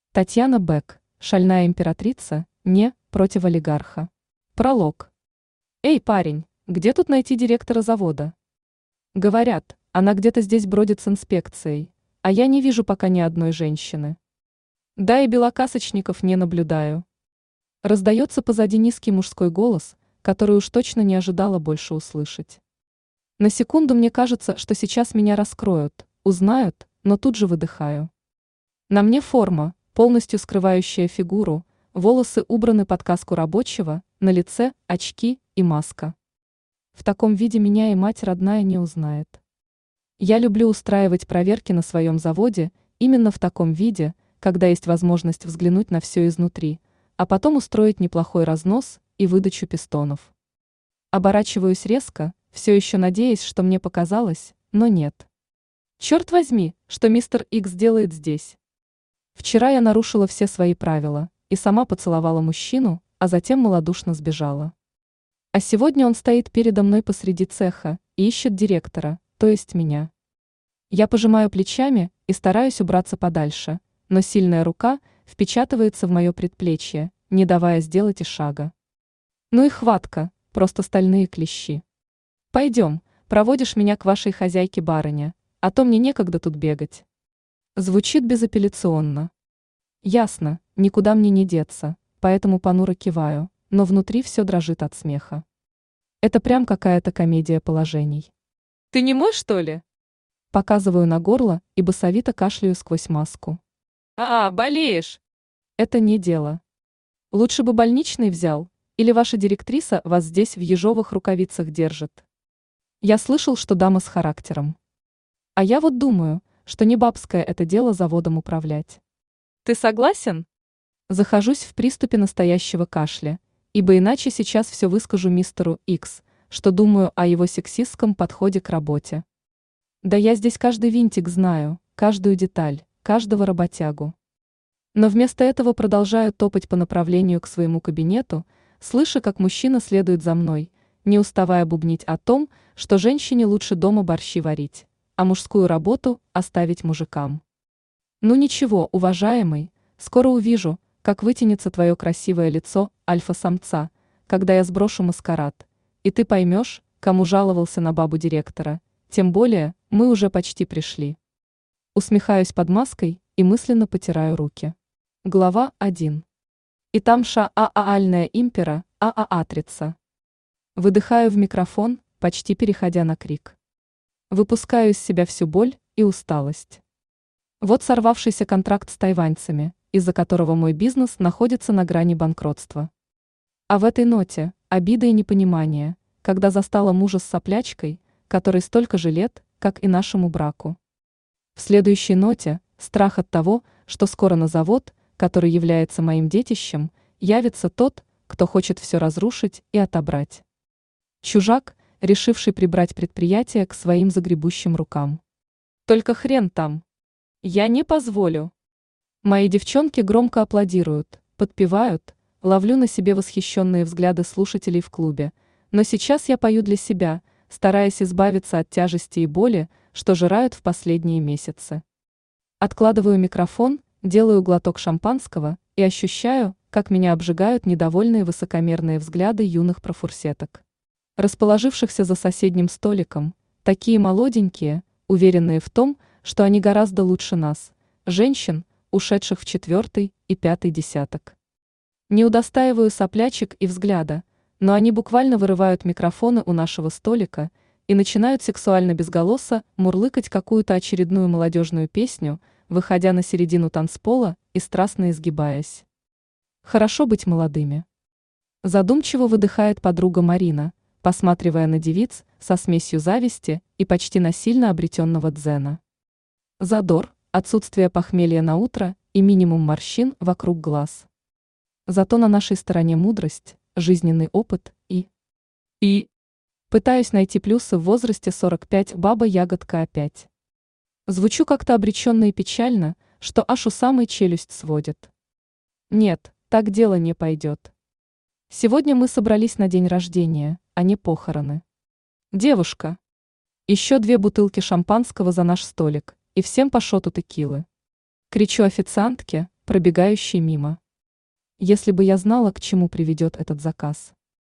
Татьяна Бек, шальная императрица, не против олигарха. Пролог. Эй, парень, где тут найти директора завода? Говорят, она где-то здесь бродит с инспекцией, а я не вижу пока ни одной женщины. Да и белокасочников не наблюдаю. Раздается позади низкий мужской голос, который уж точно не ожидала больше услышать. На секунду мне кажется, что сейчас меня раскроют, узнают, но тут же выдыхаю. На мне форма, полностью скрывающая фигуру, волосы убраны под каску рабочего, на лице очки и маска. В таком виде меня и мать родная не узнает. Я люблю устраивать проверки на своем заводе именно в таком виде, когда есть возможность взглянуть на все изнутри, а потом устроить неплохой разнос и выдачу пистонов. Оборачиваюсь резко, все еще надеясь, что мне показалось, но нет. Черт возьми, что мистер Икс делает здесь? Вчера я нарушила все свои правила и сама поцеловала мужчину, а затем малодушно сбежала. А сегодня он стоит передо мной посреди цеха и ищет директора, то есть меня. Я пожимаю плечами и стараюсь убраться подальше, но сильная рука впечатывается в мое предплечье, не давая сделать и шага. Ну и хватка, просто стальные клещи. Пойдем, проводишь меня к вашей хозяйке-барыне, а то мне некогда тут бегать. Звучит безапелляционно. Ясно, никуда мне не деться, поэтому понуро киваю, но внутри все дрожит от смеха. Это прям какая-то комедия положений. Ты не мой, что ли? Показываю на горло и басовито кашляю сквозь маску. Болеешь? Это не дело. Лучше бы больничный взял, или ваша директриса вас здесь в ежовых рукавицах держит. Я слышал, что дама с характером. А я вот думаю, что не бабское это дело заводом управлять. Ты согласен? Захожусь в приступе настоящего кашля, ибо иначе сейчас все выскажу мистеру Икс, что думаю о его сексистском подходе к работе. Да я здесь каждый винтик знаю, каждую деталь, каждого работягу. Но вместо этого продолжаю топать по направлению к своему кабинету, слыша, как мужчина следует за мной, не уставая бубнить о том, что женщине лучше дома борщи варить, а мужскую работу оставить мужикам. Ну ничего, уважаемый, скоро увижу, как вытянется твое красивое лицо альфа-самца, когда я сброшу маскарад, и ты поймешь, кому жаловался на бабу директора, тем более мы уже почти пришли. Усмехаюсь под маской и мысленно потираю руки. Глава 1. И там альная импера, атрица. Выдыхаю в микрофон, почти переходя на крик. Выпускаю из себя всю боль и усталость. Вот сорвавшийся контракт с тайваньцами, из-за которого мой бизнес находится на грани банкротства. А в этой ноте обида и непонимание, когда застала мужа с соплячкой, которой столько же лет, как и нашему браку. В следующей ноте страх от того, что скоро на завод, который является моим детищем, явится тот, кто хочет все разрушить и отобрать. Чужак, решивший прибрать предприятие к своим загребущим рукам. Только хрен там. Я не позволю. Мои девчонки громко аплодируют, подпевают, ловлю на себе восхищенные взгляды слушателей в клубе, но сейчас я пою для себя, стараясь избавиться от тяжести и боли, что жирают в последние месяцы. Откладываю микрофон, делаю глоток шампанского и ощущаю, как меня обжигают недовольные высокомерные взгляды юных профурсеток, расположившихся за соседним столиком, такие молоденькие, уверенные в том, что они гораздо лучше нас, женщин, ушедших в 4-й и 5-й десяток. Не удостаиваю соплячек и взгляда, но они буквально вырывают микрофоны у нашего столика и начинают сексуально безголосо мурлыкать какую-то очередную молодежную песню, выходя на середину танцпола и страстно изгибаясь. Хорошо быть молодыми. Задумчиво выдыхает подруга Марина, посматривая на девиц со смесью зависти и почти насильно обретенного дзена. Задор, отсутствие похмелья на утро и минимум морщин вокруг глаз. Зато на нашей стороне мудрость, жизненный опыт и... Пытаюсь найти плюсы в возрасте 45, баба-ягодка опять. Звучу как-то обреченно и печально, что аж у самой челюсть сводит. Нет, так дело не пойдет. Сегодня мы собрались на день рождения, а не похороны. Девушка. Еще 2 бутылки шампанского за наш столик, и всем по шоту текилы. Кричу официантке, пробегающий мимо. Если бы я знала, к чему приведет этот заказ.